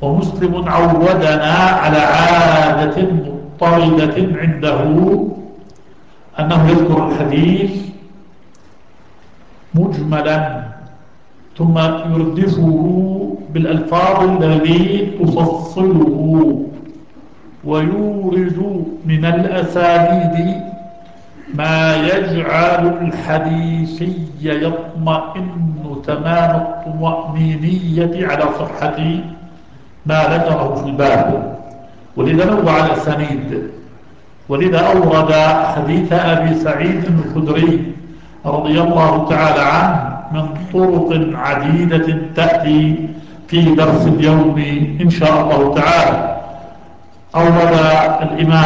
ومسلم عودنا على عادة مضطردة عنده، أنه يذكر الحديث مجملا ثم يردفه بالألفاظ التي تفصله، ويورد من الأسانيد ما يجعل الحديثي يطمئن تمام الطمأنينية على صحة ما ذكره في الباب. ولذا نوع الأسانيد، ولذا أورد حديث أبي سعيد الخدري رضي الله تعالى عنه من طرق عديدة تأتي في درس اليوم إن شاء الله تعالى. أورد الإمام